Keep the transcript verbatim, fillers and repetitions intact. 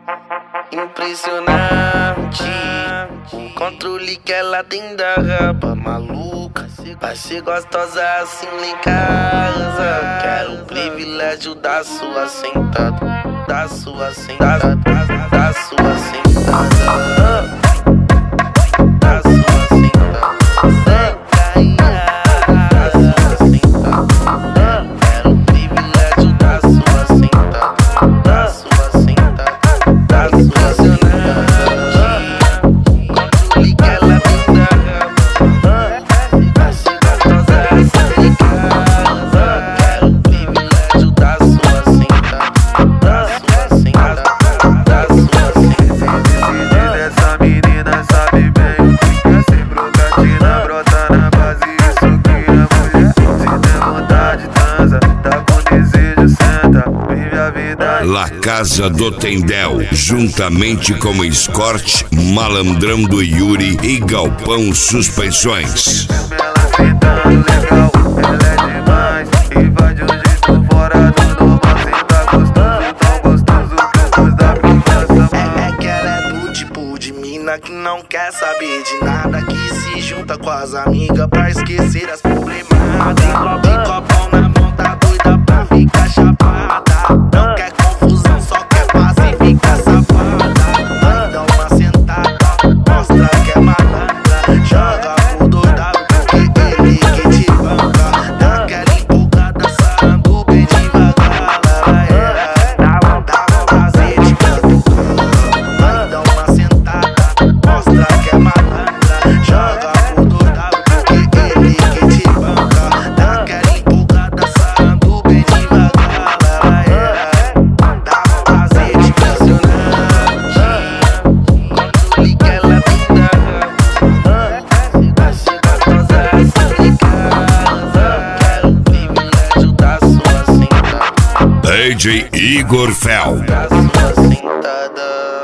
Impressionante o controle que ela tem da raba maluca. Vai ser gostosa assim lá em casa. Quero o privilégio da sua sentada, da sua sentada, da sua sentada. La Casa do Tendel, juntamente com Escort, Malandrão do Yuri e Galpão Suspensões. Ela sentando legal, ela é demais. E vai de um jeito fora do normal. Cê tá gostoso, tão gostoso que eu gosto da aplicação. É, é que ela é do tipo de mina que não quer saber de nada, que se junta com as amigas pra esquecer as problemadas. Tem copão na mão, tá doida pra ficar chapada. Não quer confusão, só quer paz e fica safada. Vai dar uma sentada, mostra que é malandra. Joga pro doidado porque ele que te banca. Dá aquela empolgada, sarrando bem devagar. Dá, dá um prazer de catucar. Vai dar uma sentada, mostra que é malandra. Joga pro doidado porque ele que te banca. Dá aquela empolgada, sarrando bem devagar. D J Igor Fel. Da sua sentada.